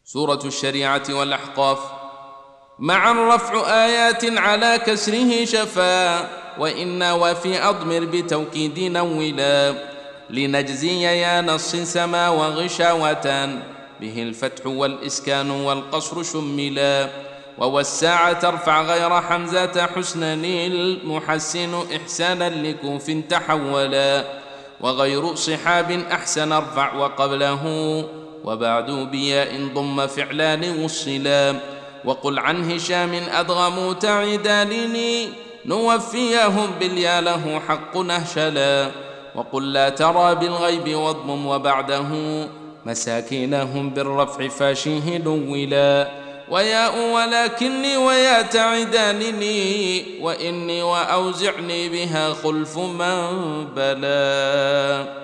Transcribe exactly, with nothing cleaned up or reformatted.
سورة الشريعة والأحقاف. مع الرفع آيات على كسره شفا، وإن وفي أضمر بتوكيد نولا، لنجزي يا نص سما وغشاوة، به الفتح والإسكان والقصر شملا. ووساع ترفع غير حمزة حسنا، المحسن إحسانا لكوف تحولا. وغير صحاب أحسن ارفع وقبله، وبعد بياء ضم فعلان وصلا. وقل عن هشام أدغموا تعدالني، نوفيهم باليا له حق نهشلا. وقل لا ترى بالغيب واضمم وبعده، مساكينهم بالرفع فاشيه نولا. وياء ولكني ويا تعدالني، وإني وأوزعني بها خلف من بلا.